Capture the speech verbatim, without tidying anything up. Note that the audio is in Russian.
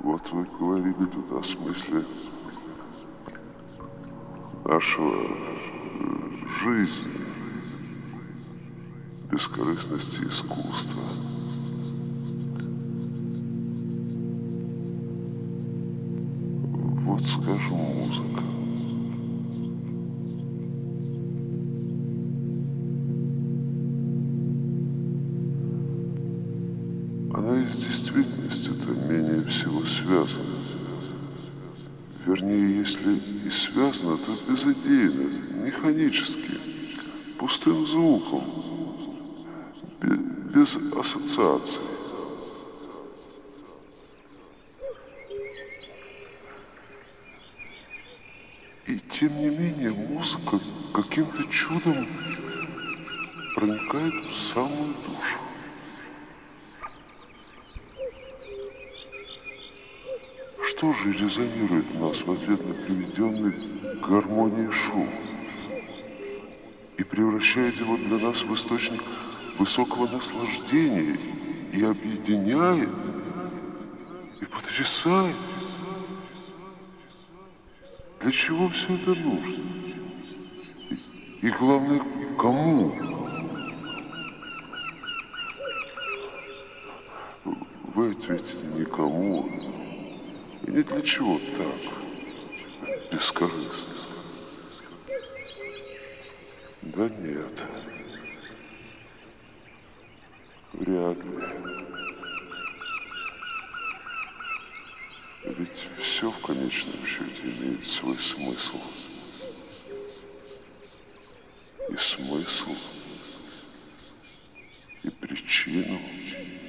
Вот вы говорили тут о смысле нашего жизни, бескорыстности искусства. Вот скажу, музыка. Она и с действительностью-то менее всего связана. Вернее, если и связано, то безыдейно, механически, пустым звуком, без ассоциаций. И тем не менее музыка каким-то чудом проникает в самую душу. Что же резонирует в нас в ответ на приведенный к гармонии шум и превращает его для нас в источник высокого наслаждения и объединяет, и потрясает? Для чего все это нужно? И, и главное, кому? Вы ответите никому. И не для чего так, бескорыстно. Да нет, вряд ли. Ведь все в конечном счете имеет свой смысл. И смысл, и причину.